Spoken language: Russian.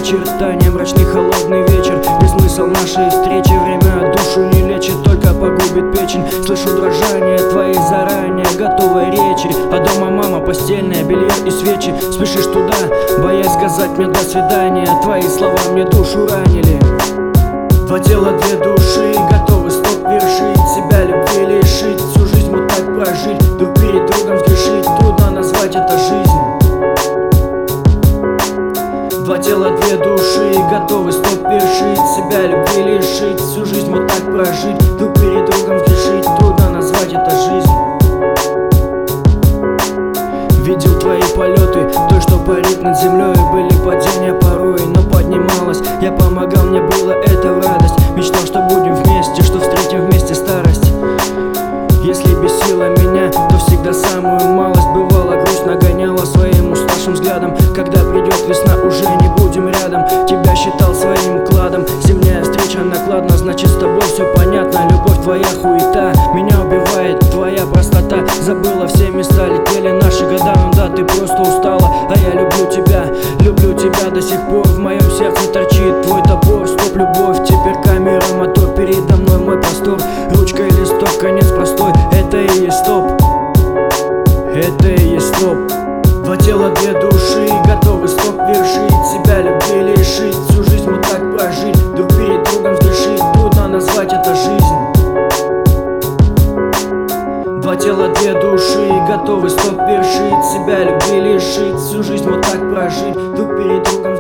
очертания, мрачный холодный вечер. Без смысл нашей встречи, время душу не лечит, только погубит печень. Слышу дрожание твоей заранее готовой речи, а дома мама, постельное белье и свечи. Спешишь туда, боясь сказать мне до свидания, твои слова мне душу ранили. Два тела, две души, готовы стоп вершить, себя любви лишить, всю жизнь вот так прожить, друг перед другом сгрешить, трудно назвать это жизнь. Два тела, две души, готовы стоп вершить, себя любви лишить, всю жизнь вот так прожить, друг перед другом сгрешить, трудно назвать это жизнь. Видел твои полеты, той, что парит над землей. Были падения порой, но поднималась. Я помогал, мне было это в радость. Мечтал, что будем вместе, что встретим вместе старость. Если бесила меня, то всегда самую малость. Бывало, грусть нагоняла своим уставшим взглядом. Когда придет весна, уже не будем рядом. Тебя считал своим кладом. Зимняя встреча накладна, значит с тобой все понятно. Любовь твоя хуета меня убивает, твоя простота. Забыла все места, летели наши года. Ну да, ты просто устала, а я люблю тебя до сих пор. В моем сердце торчит твой топор. Стоп, любовь, теперь камера, мотор. Передо мной мой простор, ручка и листок, конец простой. Это и есть стоп, это и есть стоп. Два тела, две души, готовы стоп вершить, себя любви лишить, всю жизнь вот так прожить, друг перед другом сгрешить, трудно назвать это жизнь. Два тела, две души, готовы стоп вершить, себя любви лишить, всю жизнь вот так прожить, друг перед другом